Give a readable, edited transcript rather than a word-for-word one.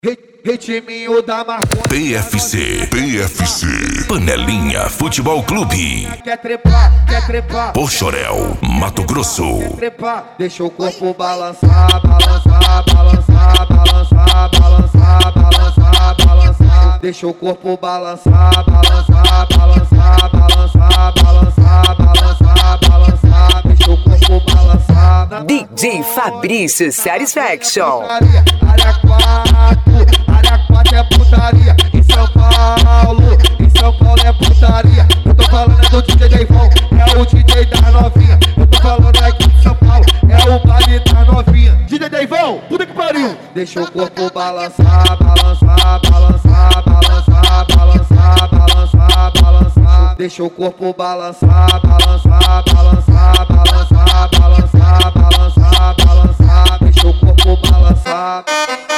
Ritminho da maconha. PFC, Panelinha Futebol Clube. Quer trepar, Poxoréu, Mato Grosso. quer trepar. Deixa o corpo balançar, balançar, balançar, balançar, balançar, balançar, balançar. Deixa o corpo balançar, balançar, balançar, balançar, balançar, balançar, balançar. Deixa o corpo balançar. DJ Fabrício Satisfaction. Área 4 é putaria. Em São Paulo é putaria. Eu tô falando do DJ Deivão, é o DJ da novinha. Eu tô falando aqui de São Paulo, é o baile da novinha. DJ Deivão, puta que pariu. Deixa o corpo balançar, balançar, balançar, balançar, balançar, balançar, balançar. Deixa o corpo balançar, balançar, balançar, balançar, balançar, balançar, balançar. Deixa o corpo balançar.